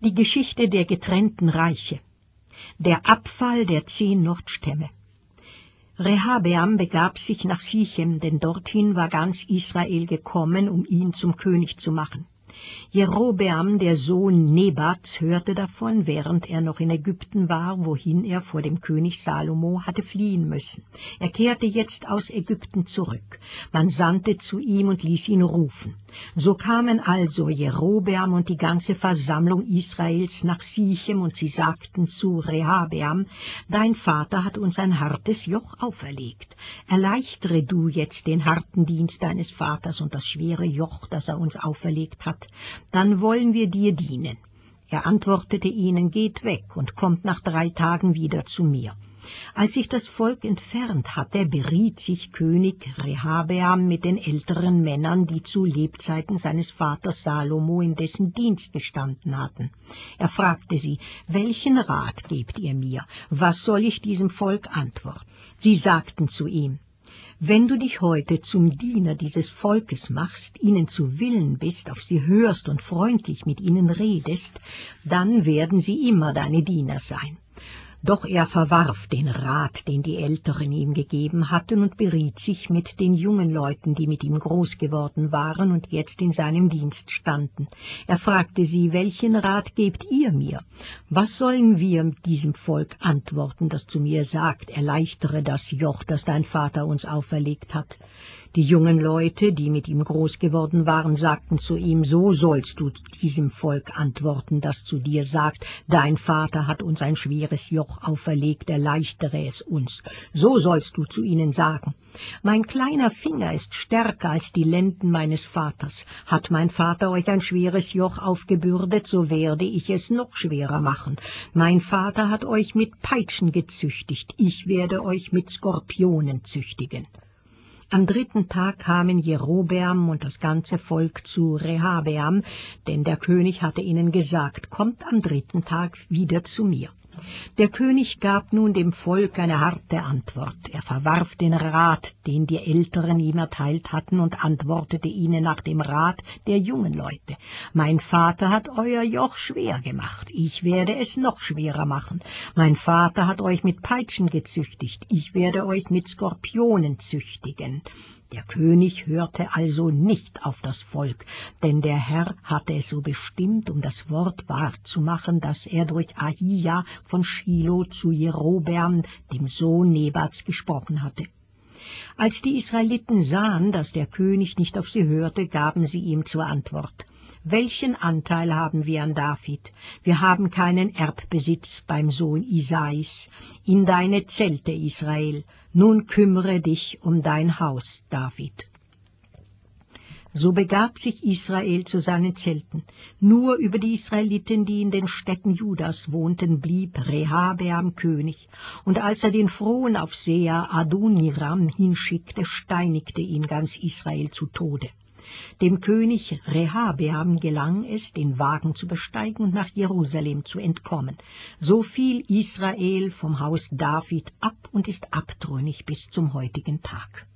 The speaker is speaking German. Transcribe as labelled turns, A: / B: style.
A: Die Geschichte der getrennten Reiche. Der Abfall der 10 Nordstämme. Rehabeam begab sich nach Sichem, denn dorthin war ganz Israel gekommen, um ihn zum König zu machen. Jerobeam, der Sohn Nebats, hörte davon, während er noch in Ägypten war, wohin er vor dem König Salomo hatte fliehen müssen. Er kehrte jetzt aus Ägypten zurück. Man sandte zu ihm und ließ ihn rufen. So kamen also Jerobeam und die ganze Versammlung Israels nach Sichem, und sie sagten zu Rehabeam: Dein Vater hat uns ein hartes Joch auferlegt. Erleichtere du jetzt den harten Dienst deines Vaters und das schwere Joch, das er uns auferlegt hat. Dann wollen wir dir dienen. Er antwortete ihnen: Geht weg und kommt nach 3 Tagen wieder zu mir. Als sich das Volk entfernt hatte, beriet sich König Rehabeam mit den älteren Männern, die zu Lebzeiten seines Vaters Salomo in dessen Dienst gestanden hatten. Er fragte sie: Welchen Rat gebt ihr mir? Was soll ich diesem Volk antworten? Sie sagten zu ihm: Wenn du dich heute zum Diener dieses Volkes machst, ihnen zu Willen bist, auf sie hörst und freundlich mit ihnen redest, dann werden sie immer deine Diener sein. Doch er verwarf den Rat, den die Älteren ihm gegeben hatten, und beriet sich mit den jungen Leuten, die mit ihm groß geworden waren und jetzt in seinem Dienst standen. Er fragte sie: Welchen Rat gebt ihr mir? Was sollen wir diesem Volk antworten, das zu mir sagt: Erleichtere das Joch, das dein Vater uns auferlegt hat? Die jungen Leute, die mit ihm groß geworden waren, sagten zu ihm: So sollst du diesem Volk antworten, das zu dir sagt: Dein Vater hat uns ein schweres Joch auferlegt, erleichtere es uns. So sollst du zu ihnen sagen: Mein kleiner Finger ist stärker als die Lenden meines Vaters. Hat mein Vater euch ein schweres Joch aufgebürdet, so werde ich es noch schwerer machen. Mein Vater hat euch mit Peitschen gezüchtigt, ich werde euch mit Skorpionen züchtigen. Am 3. Tag kamen Jerobeam und das ganze Volk zu Rehabeam, denn der König hatte ihnen gesagt: Kommt am 3. Tag wieder zu mir. Der König gab nun dem Volk eine harte Antwort. Er verwarf den Rat, den die Älteren ihm erteilt hatten, und antwortete ihnen nach dem Rat der jungen Leute: Mein Vater hat euer Joch schwer gemacht, ich werde es noch schwerer machen. Mein Vater hat euch mit Peitschen gezüchtigt, ich werde euch mit Skorpionen züchtigen. Der König hörte also nicht auf das Volk, denn der Herr hatte es so bestimmt, um das Wort wahrzumachen, das er durch Ahija von Schilo zu Jerobeam, dem Sohn Nebats, gesprochen hatte. Als die Israeliten sahen, dass der König nicht auf sie hörte, gaben sie ihm zur Antwort: Welchen Anteil haben wir an David? Wir haben keinen Erbbesitz beim Sohn Isais. In deine Zelte, Israel. Nun kümmere dich um dein Haus, David. So begab sich Israel zu seinen Zelten. Nur über die Israeliten, die in den Städten Judas wohnten, blieb Rehabeam König. Und als er den frohen Aufseher Adoniram hinschickte, steinigte ihn ganz Israel zu Tode. Dem König Rehabeam gelang es, den Wagen zu besteigen und nach Jerusalem zu entkommen. So fiel Israel vom Haus David ab und ist abtrünnig bis zum heutigen Tag.